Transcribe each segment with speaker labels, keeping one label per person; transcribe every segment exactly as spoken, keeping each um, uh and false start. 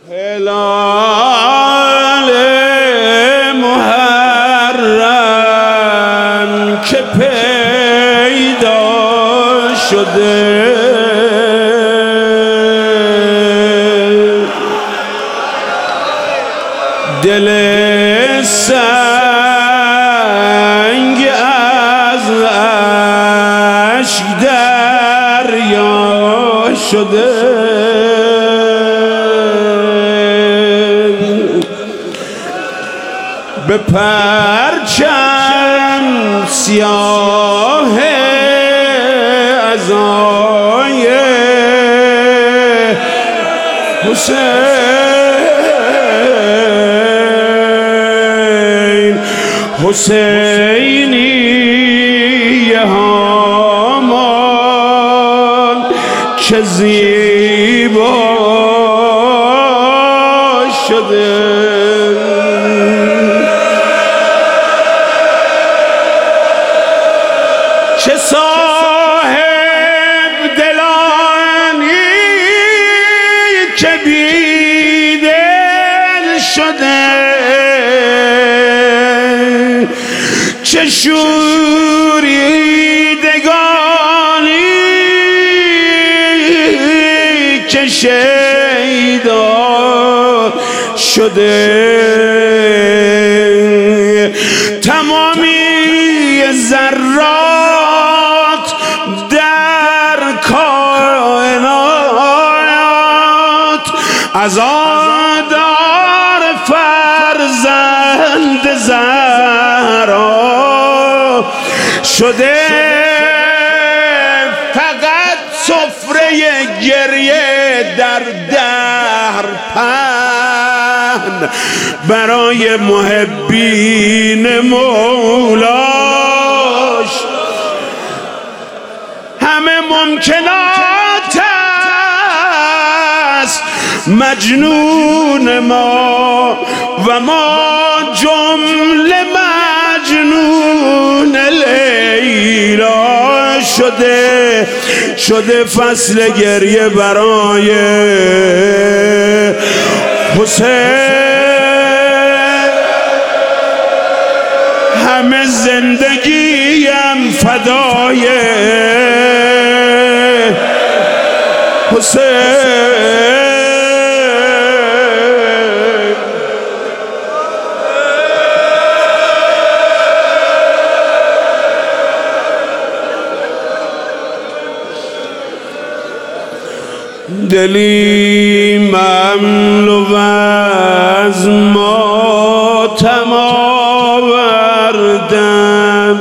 Speaker 1: هلال محرم که پیدا شده دل سنگ از اشک دریا شده به پرچم سیاه عزای حسین حسینی هامان چه زیبا شده چه صاحب دلانی که بیدل شده چه شوریدگانی که شیدا شده تمامی ذرات در کائنات عزادار فرزند زهرا شده فقط سفره گریه در دهر پهن برای محبین مولاش همه ممکنات است مجنون ما و ما جمله مجنون لیلا شده شده فصل گریه برای حسین همه زندگیم فدای حسین دلی مملو از ماتم آوردم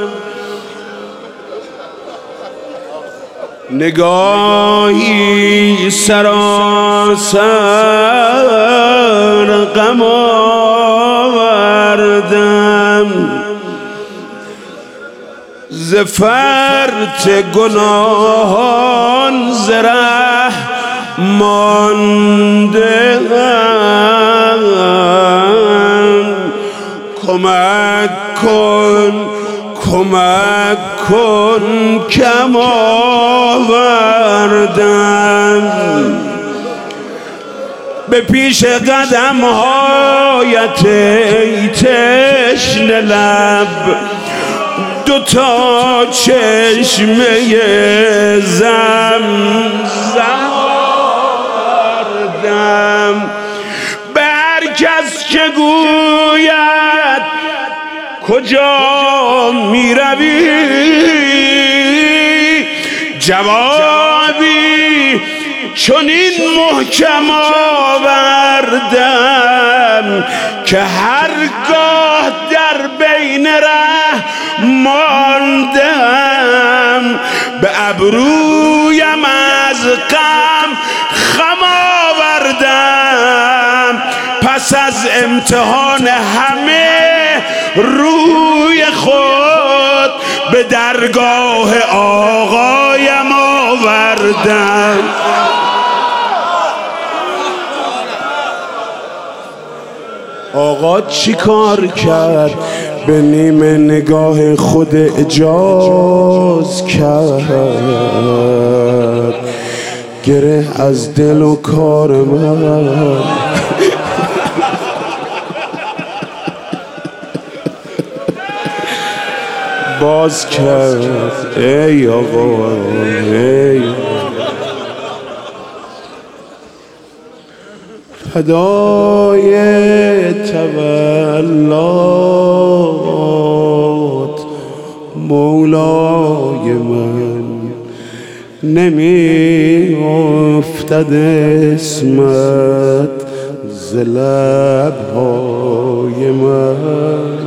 Speaker 1: نگاهی سراسر غم آوردم ز فرط گناهان ز ره مانده ام کمک کن کمک کن کم آوردم به پیش قدم هایت ای تشنه لب دو تا چشمه زمزم آوردم به هر کس که گوید کجا می روی جوابی چنین محکم آوردم که هرگاه در بین ره ماندم به ابرویم از غم خم آوردم پس از امتحان همه روی خود به درگاه آقایم آوردم آقا چی کار کرد به نیمه نگاه خود اجاز کرد گره از دل و کار من باز کرد. ای آقا ای فدای تولات مولای من، نمی افتد اسمت ز لبهای من.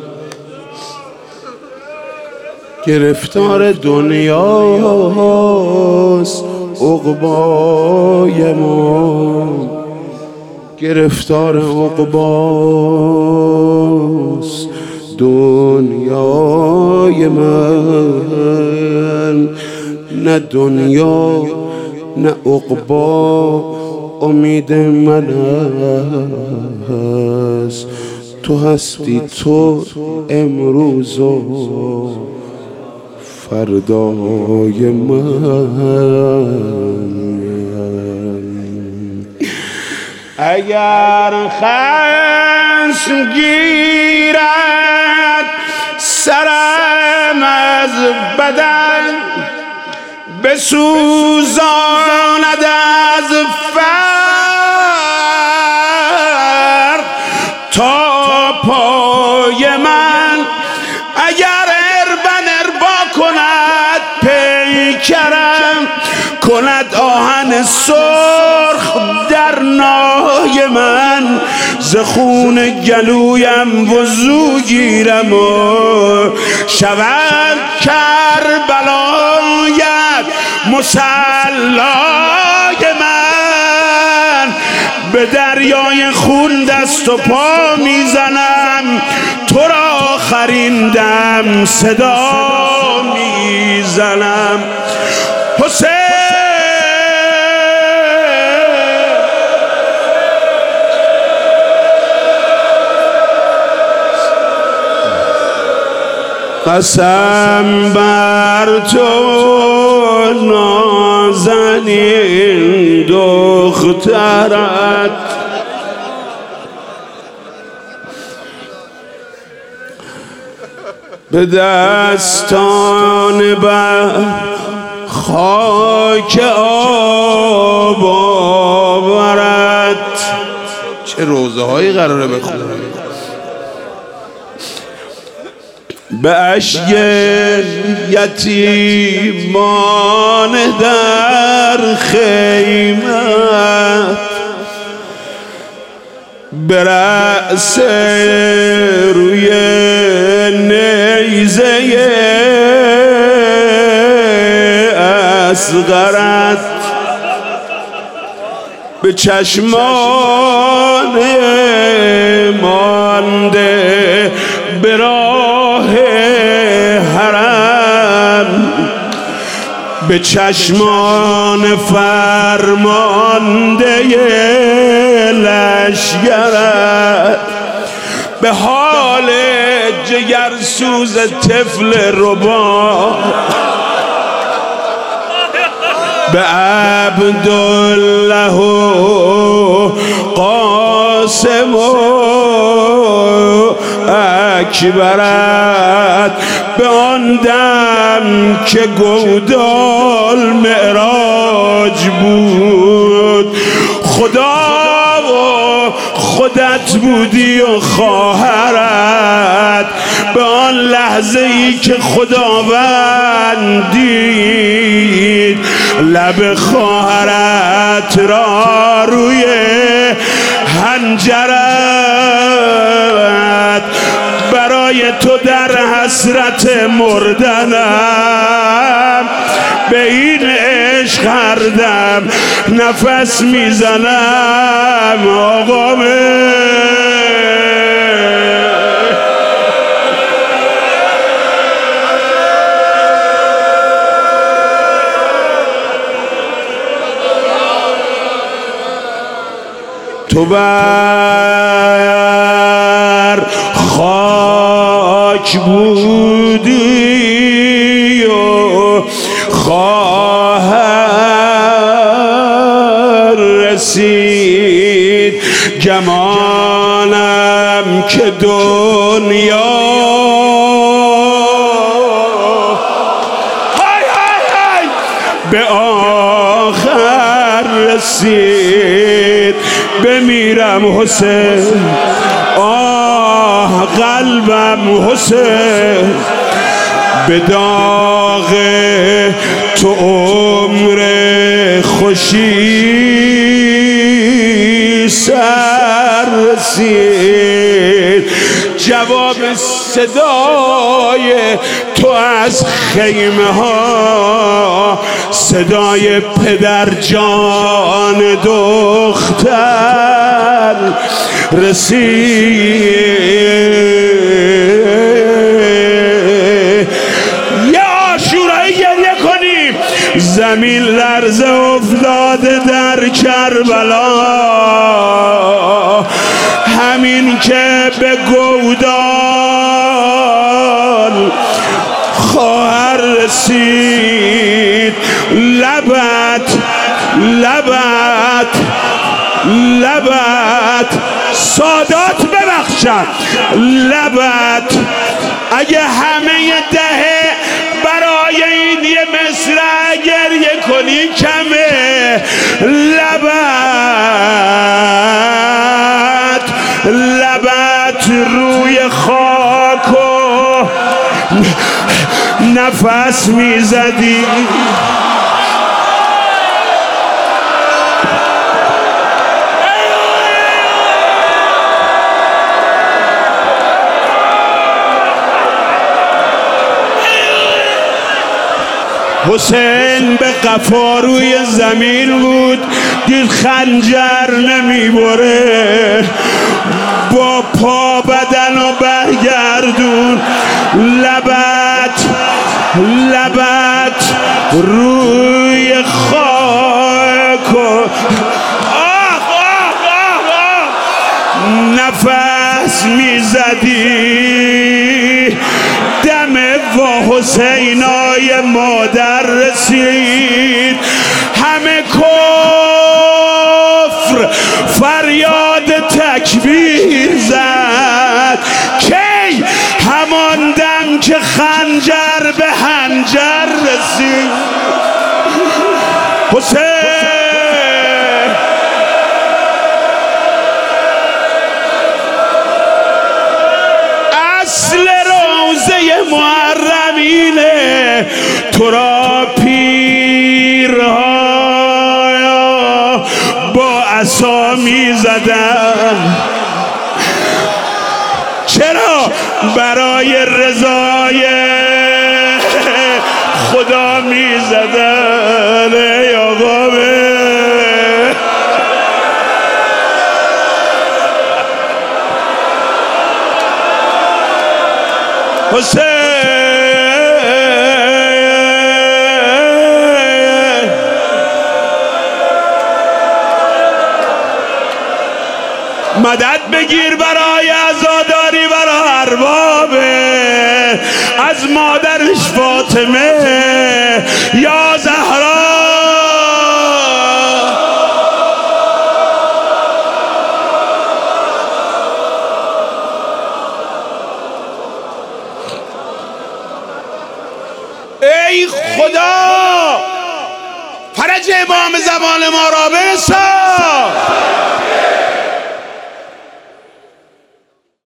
Speaker 1: گرفتار دنیاست عقبای ما، گرفتار عقباست دنیای من. نه دنیا نه عقبا امید من است، تو هستی تو امروز و فردای من. اگر خشم گیرد سرم از بدن، بسوزاند از فرق تا پای من. اگر اربن اربا کند پیکرم، کند آهن سرخ در نای من، ز خون گلویم وضو گیرم و شود کربلایت مصلای من. به دریای خون دست و پا میزنم، تو را آخرین دم صدا میزنم. حسین قسم بر تو نازنین دخترت، به دستان بر خاک آب آورد. چه روزه هایی قراره بخونم. به اشک یتیمان در خیمت، به رأس روی نیزه اصغرت، به چشمان مانده به راه حرم، به چشمان فرمانده لشگرت، به حال جگرسوز طفل ربا، به عبدالله و قاسم و اکبرت، به آن دم که گودال معراج بود. خدا و خودت بودی و خواهرت، به آن لحظه ای که خداوند دید لب خواهرت را روی حنجرت، برای تو در حسرت مردنم به این عشق هر دم نفس میزنم. آقا تو بر خاک بودی و خواهر رسید گمانم که دنیا های های های به آخر رسید. بمیرم حسین، آه قلبم حسین، به داغ تو عمر خوشی سر رسید. جواب صدای تو از خیمه ها، صدای پدر جان دختر رسید. یه عاشورایی گریه کنیم. زمین لرزه افتاده در کربلا، همین که به گودال خواهر رسید. لبت لبت لبت سادات ببخشد، لبت اگه همه دهه برای این یه مصرع گریه کنی کمه. لبت لبت روی خاک و نفس میزدی. حسین به قفا روی زمین بود، دید خنجر نمیبره، با پا بدن و برگردون. لبت لبت روی خاک و آه آه آه آه نفس میزدی. دم و حسینای مادر رسید. همه کفر فریاد تکبیر زد. کی؟ همان دم که خنجر به حنجر رسید. حسین اصل محرمینه، تو را پیرها با عصا میزدن. چرا؟ برای رضای خدا میزدن. ای آقا حسین مدد بگیر برای عزاداری برای اربابه، از مادرش فاطمه یا زهرا. ای خدا فرج امام زمان ما را برسان.